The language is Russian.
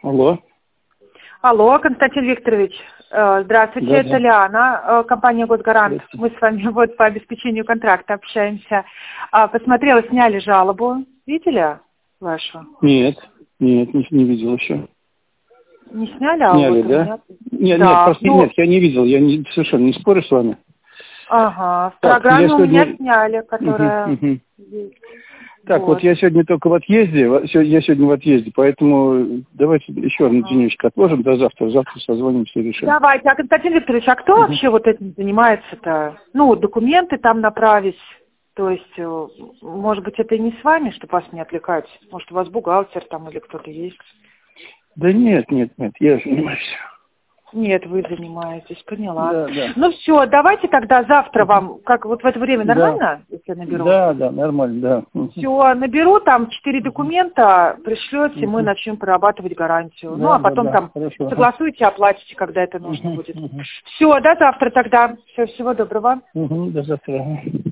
Алло. Алло, Константин Викторович. Здравствуйте, Да, это да. Лиана, компания «Госгарант». Мы с вами вот по обеспечению контракта общаемся. Посмотрела, сняли жалобу. Видели вашу? Нет, не видел еще. Не сняли, а Сняли, вот у да? меня... Нет, Да, просто нет, я не видел, совершенно не спорю с вами. Ага, в Так, программе я у меня сегодня... сняли, которая... есть. Так, вот Вот. я сегодня только в отъезде, я сегодня в отъезде, поэтому давайте еще одну денечку отложим до завтра. Завтра созвонимся и решим. Давайте, Константин Викторович, а кто вообще вот этим занимается-то? Ну, документы там направить. То есть, может быть, это и не с вами, чтобы вас не отвлекать? Может, у вас бухгалтер там или кто-то есть? Да нет, я занимаюсь. Нет, вы занимаетесь, поняла. Да. Ну все, давайте тогда завтра вам, как вот в это время Да, нормально, если я наберу? да, нормально, да. Все, наберу там 4 документа, пришлете, мы начнем прорабатывать гарантию. Ну, а потом Да, там хорошо. согласуйте, оплатите, когда это нужно будет. Все, до завтра тогда. Всего доброго. До завтра.